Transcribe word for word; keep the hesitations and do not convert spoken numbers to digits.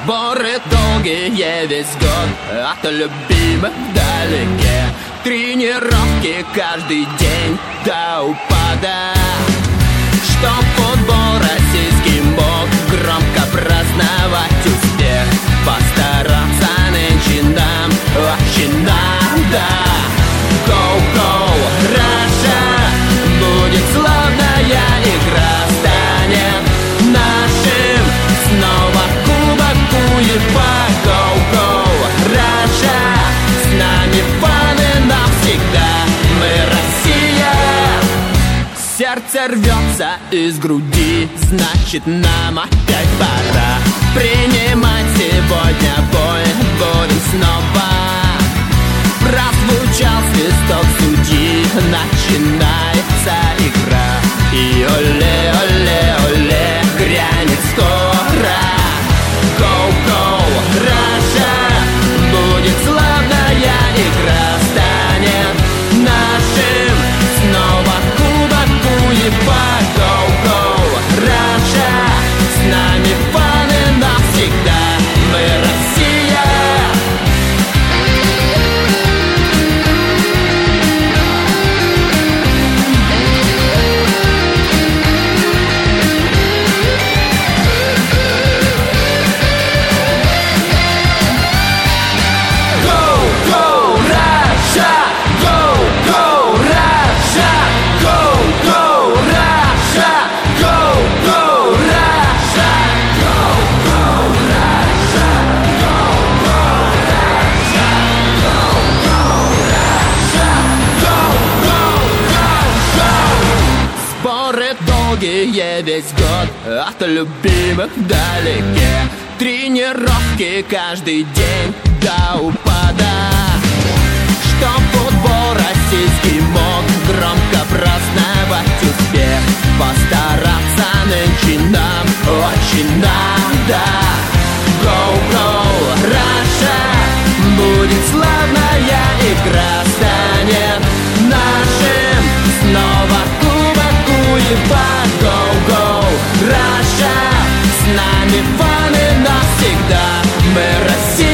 Сборы долгие весь год от любимых вдалеке. Тренировки каждый день до упада, чтоб футбол российский мог громко праздновать успех. Постараться нынче нам очень надо. Go-go, Russia! Будет славная игра, станет нашим снова кубок УЕФА. Go-go, Russia! С нами фаны навсегда, мы Россия. Сердце рвется из груди, значит нам опять пора принимать сегодня бой, будем снова. Прозвучал свисток судьи, начинается игра. И оле, оле, оле, грянет скоро. Go-go, Russia! Будет славная игра, станет нашим снова кубок УЕФА. Go-go, Russia! С нами фаны навсегда, мы Россия. Долгие весь год от любимых вдалеке. Тренировки каждый день до упада, чтоб футбол российский мог громко праздновать успех. Постараться нынче нам очень надо. Go-go, Russia! Будет славная игра, станет нашим снова кубок УЕФА. Go-go, Russia! С нами фаны навсегда, мы Россия.